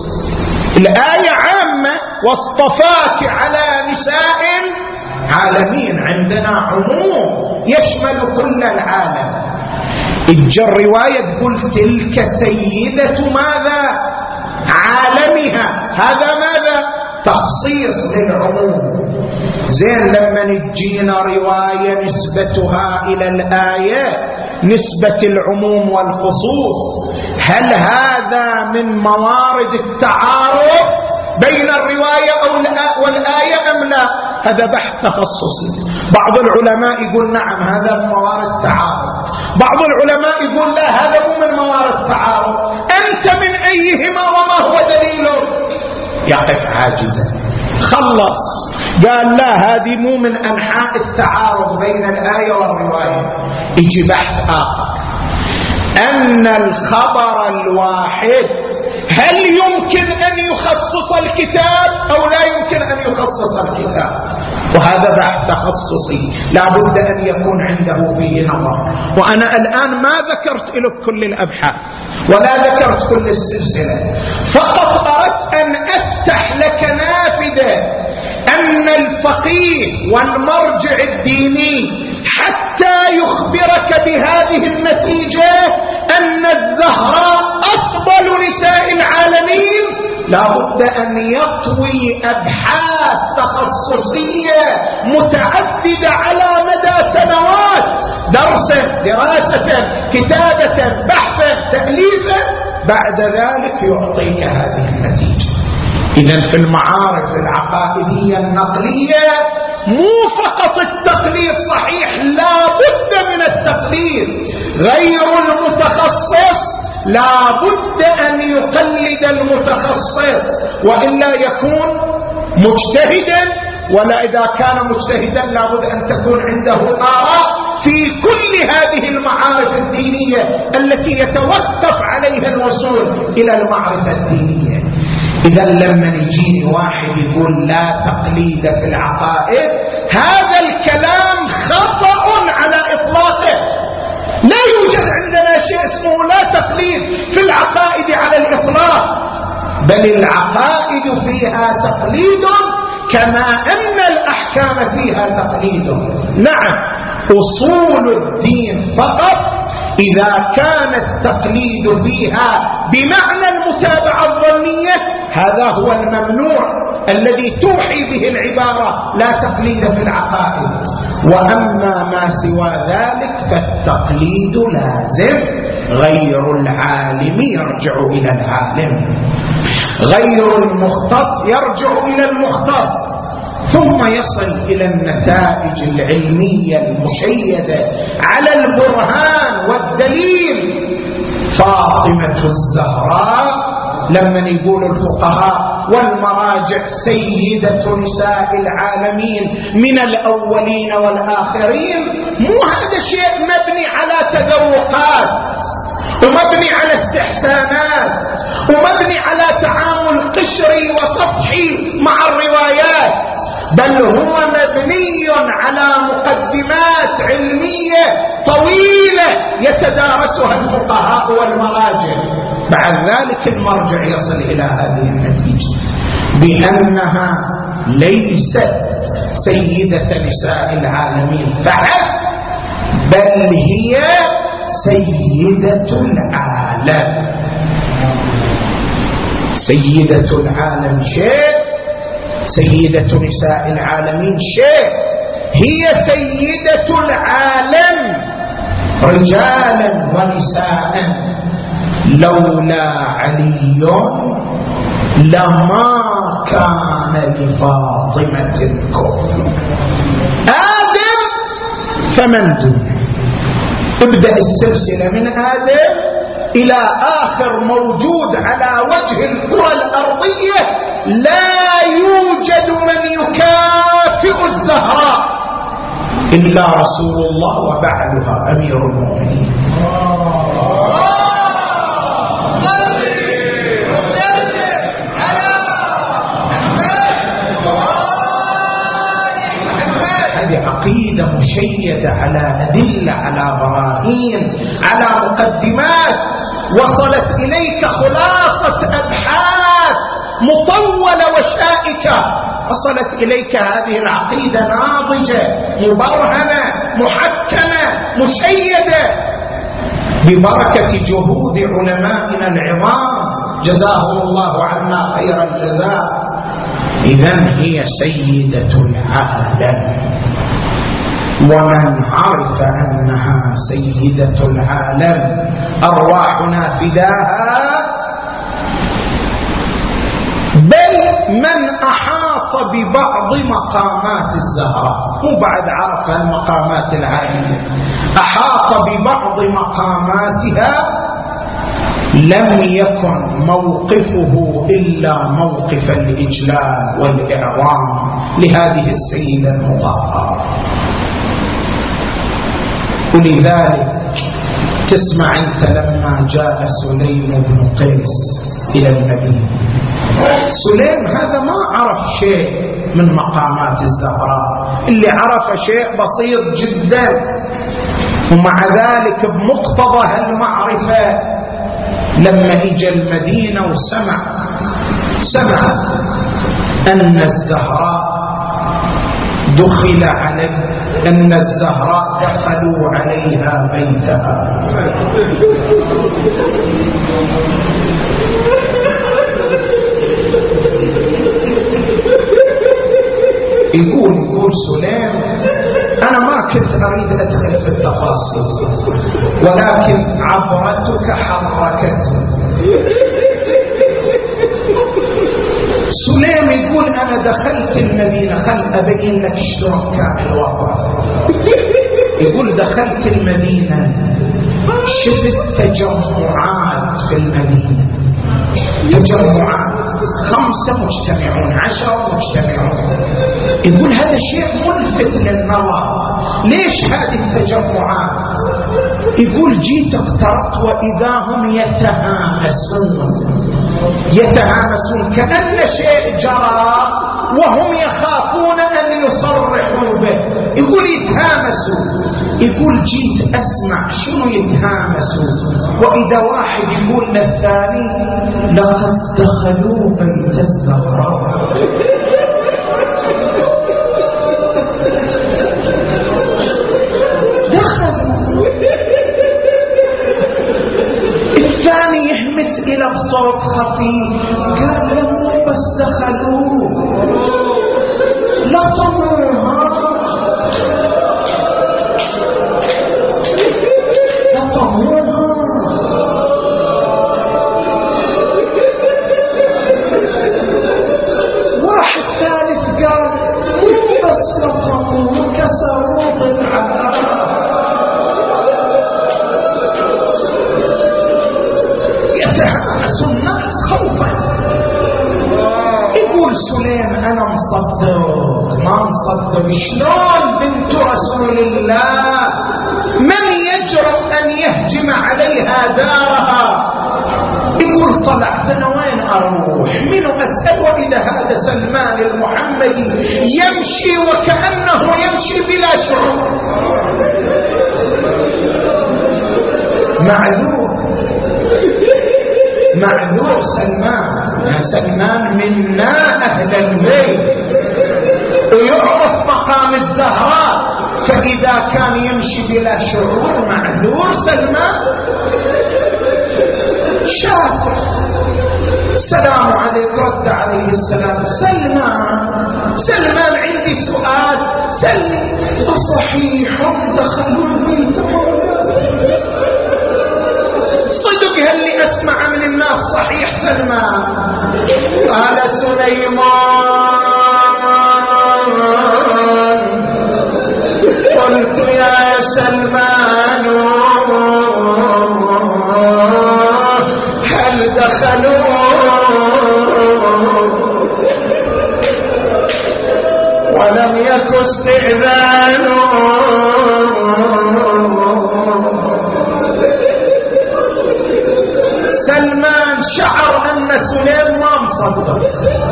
الآية عامة، واصطفاك على نساء عالمين، عندنا عموم يشمل كل العالم. اجى الرواية تقول تلك سيدة ماذا؟ عالمها. هذا ماذا؟ تخصيص للعموم. زين، لما نجينا رواية نسبتها إلى الآية نسبة العموم والخصوص، هل هذا من موارد التعارض بين الرواية والآية أم لا؟ هذا بحث تخصصي. بعض العلماء يقول نعم هذا من موارد تعارض، بعض العلماء يقول لا هذا مو من موارد تعارض، أنت من أيهما وما هو دليلك؟ يقف عاجزا. خلص قال لا هذه مو من أنحاء التعارض بين الآية والرواية. يجي بحث آخر، أن الخبر الواحد هل يمكن أن يخصص الكتاب أو لا يمكن أن يخصص الكتاب؟ وهذا بحث تخصصي لا بد أن يكون عنده فيه نظر. وأنا الآن ما ذكرت لك كل الأبحاث ولا ذكرت كل السلسلة، فقط أردت أن أفتح لك نافذة أن الفقيه والمرجع الديني حتى يخبرك بهذه النتيجة أن الزهراء أفضل نساء العالمين لا بد أن يطوي أبحاث تخصصية متعددة على مدى سنوات، درسا دراسة كتابة بحثا تأليفا، بعد ذلك يعطيك هذه النتيجة. إذن في المعارف العقائدية النقلية مو فقط التقليد صحيح، لا بد من التقليد. غير المتخصص لا بد أن يقلد المتخصص وإلا يكون مجتهدا، ولا إذا كان مجتهدا لا بد أن تكون عنده آراء في كل هذه المعارف الدينية التي يتوقف عليها الوصول إلى المعرفة الدينية. إذا لما يجيني واحد يقول لا تقليد في العقائد، هذا الكلام خطأ على إطلاقه. لا يوجد عندنا شيء اسمه لا تقليد في العقائد على الإطلاق، بل العقائد فيها تقليد كما أن الأحكام فيها تقليد. نعم أصول الدين فقط إذا كان التقليد فيها بمعنى المتابعة الظنية هذا هو الممنوع الذي توحي به العبارة لا تقليد في العقائد. وأما ما سوى ذلك فالتقليد لازم. غير العالم يرجع إلى العالم، غير المختص يرجع إلى المختص، ثم يصل إلى النتائج العلمية المشيدة على البرهان والدليل. فاطمة الزهراء لما يقول الفقهاء والمراجع سيدة نساء العالمين من الأولين والآخرين، مو هذا شيء مبني على تذوقات ومبني على استحسانات ومبني على تعامل قشري وسطحي مع الروايات، بل هو مبني على مقدمات علمية طويلة يتدارسها الفقهاء والمراجع. بعد ذلك المرجع يصل إلى هذه النتيجة بأنها ليست سيدة نساء العالمين فحسب، بل هي سيدة العالم. سيدة العالم شيء، سيدة نساء العالمين شيء. هي سيدة العالم رجالا ونساء. لولا علي لما كان لفاطمة الكفر. آدم فمن دونه، ابدأ السلسلة من آدم إلى آخر موجود على وجه الكرة الأرضية لا يوجد من يكافئ الزهراء إلا رسول الله وبعدها أمير المؤمنين. هذه عقيدة مشيدة على أدلة، على براهين، على مقدمات وصلت إليك خلاصة أبحاث مطولة وشائكة. وصلت إليك هذه العقيدة ناضجة مبرهنة محكمة مشيدة ببركة جهود علمائنا العظام جزاهم الله عنا خير الجزاء. إذن هي سيدة العالم، ومن عرف أنها سيدة العالم أرواحنا فداها، بل من أحاط ببعض مقامات الزهراء، مو بعد عرف المقامات العالية، أحاط ببعض مقاماتها، لم يكن موقفه إلا موقف الإجلال والإعظام لهذه السيدة المطهرة. ولذلك تسمع أنت لما جاء سليم بن قيس إلى المدينة، سليم هذا ما عرف شيء من مقامات الزهراء، اللي عرف شيء بسيط جدا، ومع ذلك بمقتضى هالمعرفة لما اجى المدينة وسمع أن الزهراء دخل عليه، أن الزهراء دخلوا عليها بيتها، يقول سليم أنا ما كنت أريد أدخل في التفاصيل، ولكن عبرتك حركتني. سليم يقول أنا دخلت المدينة، خل أبين لك شلون كان الوضع. يقول دخلت المدينة شفت تجمعات في المدينة، تجمعات 5 مجتمعون 10 مجتمعون. يقول هذا شيء ملفت للنظر، ليش هذه التجمعات؟ يقول جيت اقتربت وإذا هم يتهامسون كأن شيء جرى وهم يخافون أن يصرحوا به. يقول يتهامسوا، يقول جيت أسمع شنو يتهامسوا، وإذا واحد يقول للثاني لقد دخلوا بيت الزهراء. الثاني يهمس إلى بصوت خفيف قال له بس دخلوا لطموها واحد ثالث قال بس لطموها كسروا ضلعها. يتهامس الناس خوفا. يقول سليم أنا مصدق ما مصدق، شلون بنت رسول الله من يجرؤ أن يهجم عليها دارها؟ يقول طلعت أنا وين أروح؟ من أسأل؟ وإذا هذا سلمان المحمدي يمشي وكأنه يمشي بلا شعور. معذور سلمان منا أهل البيت ويعرف مقام الزهراء، فإذا كان يمشي بلا شعور معذور سلمان. شاف السلام عليك، رد عليه السلام سلمان عندي سؤال، أصحيح دخلوا البيت صدق اللي أسمع من الناس صحيح سلمان؟ قال سليمان قلت يا سلمان هل دخلوا ولم يك استئذان؟ سلمان شعر أن سليم ما مصدق.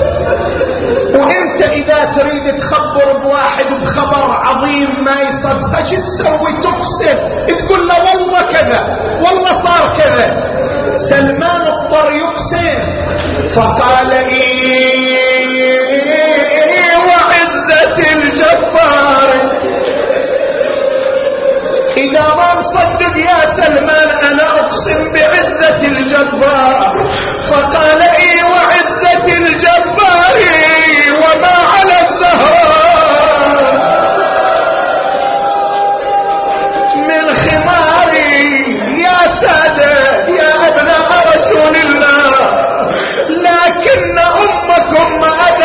وانت اذا تريد تخبر بواحد بخبر عظيم ما يصدقك تسوي؟ تقسم تقول له والله كذا والله صار كذا. سلمان اضطر يقسم فقال وعزة الجبار إذا ما مصدق يا سلمان أنا أقسم بعزة الجبار. فقال وعزة الجبار وما على الزهراء من خماري يا سادة يا أبناء رسول الله، لكن أمكم ما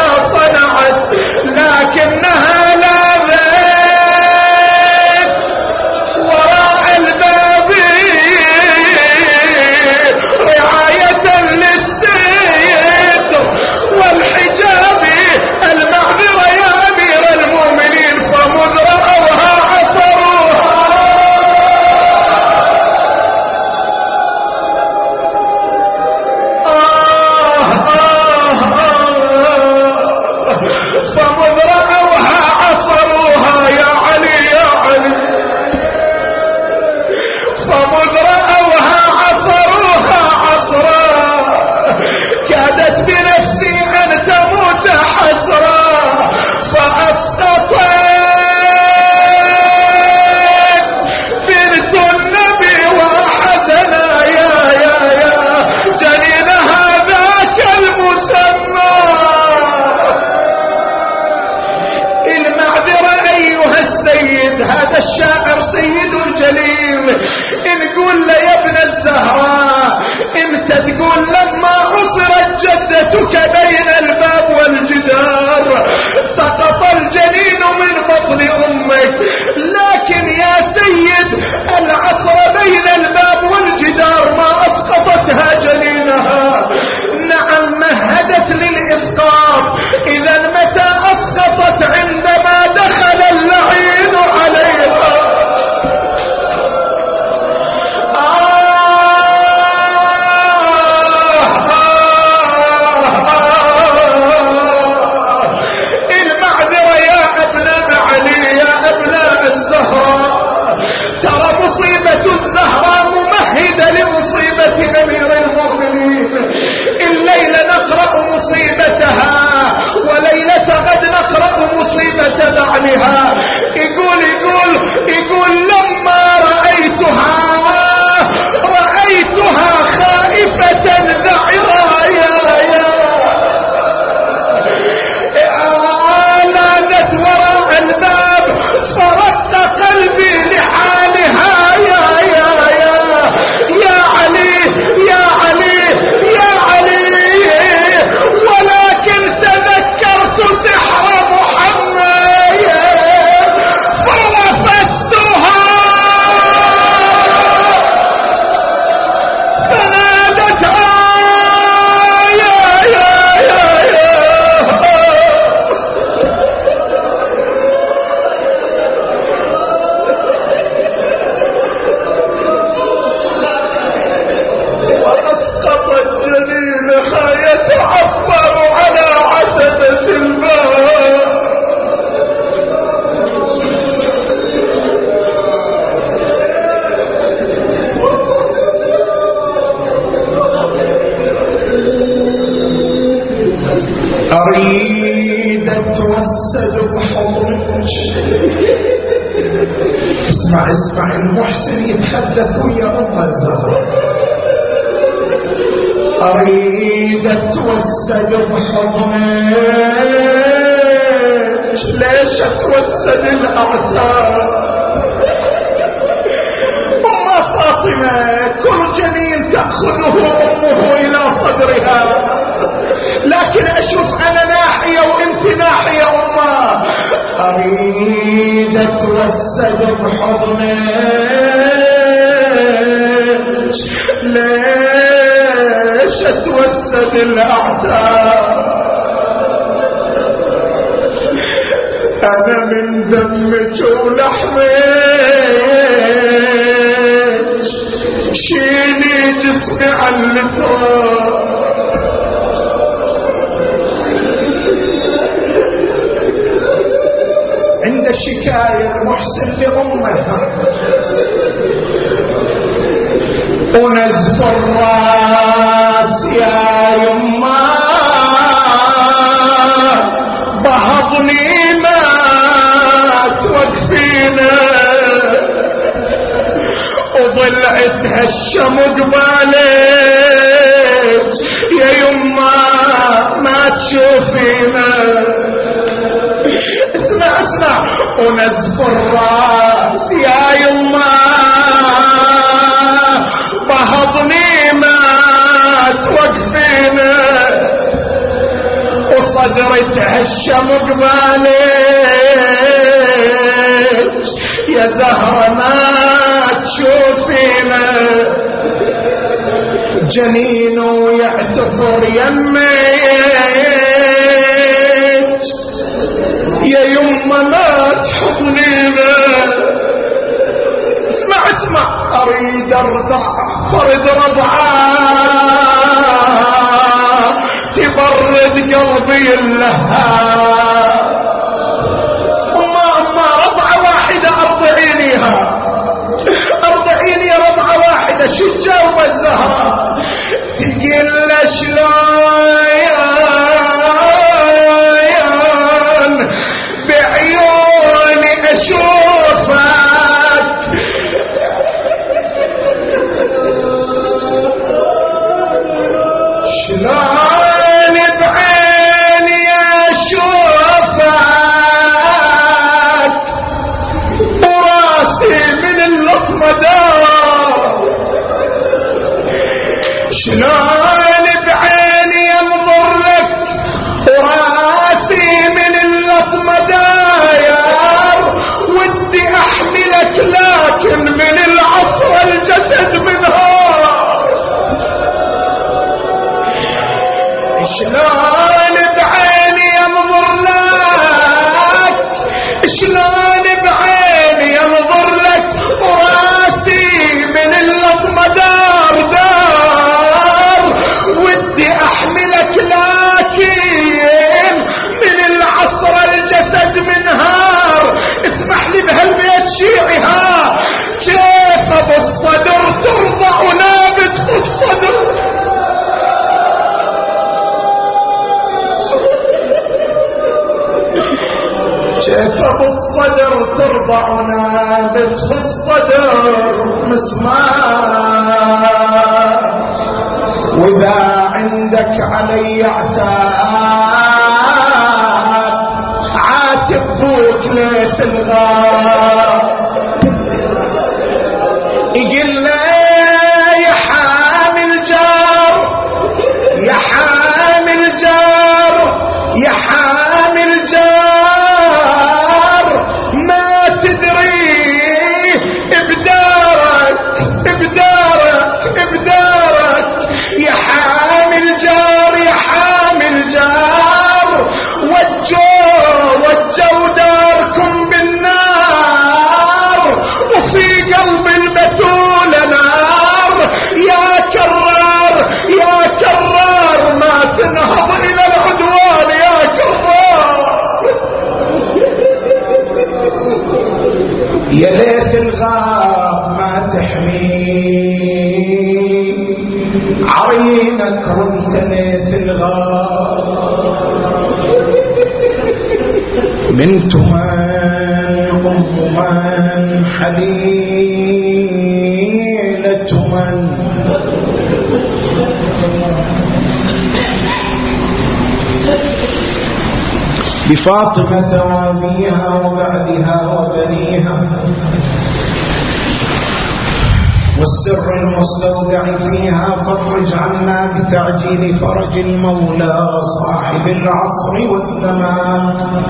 اسمع المحسن يتحدث ويا أم الزهراء. أريد أتوسد بحضنك، ليش أتوسد الأعتاب؟ أم فاطمة كل جنين تأخذه أمه إلى صدرها، لكن أشوف أنا ناحية وأنت ناحية أمه. أريد أتوسد بحضنك، ليش أتوسد الأعتاب؟ أنا من دمك ولحمك، شيلي جسمي عن التراب. عند الشكاية المحسن لأمها، ونزف الراس يا يما، بهضني ما توقفينا، وضلعت هالشم قبالك يا يما ما تشوفينا. اسمع ونزف الراس يا يما، بهضني ما توقفينا، وصدري تهشم قبالك يا زهرة ما تشوفينا. جنينه يعتفر يميك يا يما ما تحضنينا. اسمع أريد أرضع فرد رضعة تبرد قلبي اللهاب. أما رضعة واحدة أرضعيني رضعة واحدة. شو تجاوب الزهراء؟ تقول شلون بعيوني أشوفك، شلون بعيني أشوفك، وراسي من اللطمة دار. شلون بعيني انظر لك، وراسي من اللطمة داير، ودي احملك لكن من العصر الجسد منهار. شلون بعيني انظر لك، شلون بعيني انظر لك، وراسي من اللطمة دار، ودي احملك لكن من العصر الجسد منهار. اسمح لي بهالبيت شيعها، كيف بالصدر ترضع نابت في الصدر؟ كيف بالصدر ترضع نابت في الصدر مسمار. وإذا عندك علي عتاب، عاتب بوك ليت الغار. يقول له يا حامل جار، يا حامل جار، يا حامل جار، ما تدري ابدارك يا حامل جار، يا حامل جار. وجوا داركم بالنار، وفي قلب البتول نار. يا كرار يا كرار، ما تنهض الى العدوان يا كرار. يا ليت الغاب ما تحمي عينك، رمت ليت الغاب. من تمان أم من حليلة من بفاطمة وابيها وبعدها وبنيها والسر المستودع فيها فرج عنا بتعجيل فرج المولى صاحب العصر والزمان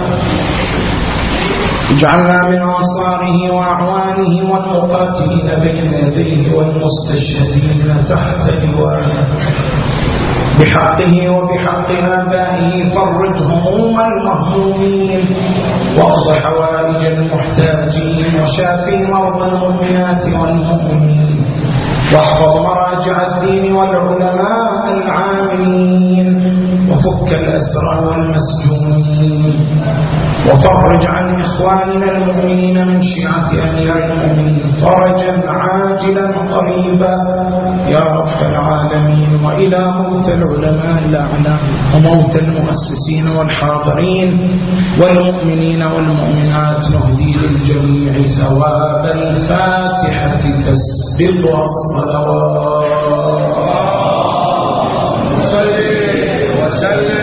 اجعلنا من أنصاره وأعوانه والمقاتلين بين يديه والمستشهدين تحت لوائه بحقه وبحق آبائه فرج هموم المهمومين واقض حوائج المحتاجين وشافي مرضى المؤمنات والمؤمنين واحفظ مراجع الدين والعلماء العاملين وفك الأسرى والمسجونين وفرج عن إخواننا المؤمنين من شيعة أمير المؤمنين فرجا عاجلا قريبا يا رب العالمين. وإلى موت العلماء الأعلام وموت المؤسسين والحاضرين والمؤمنين والمؤمنات نهدي للجميع ثواب الفاتحة تسبق الصلوات. وسلم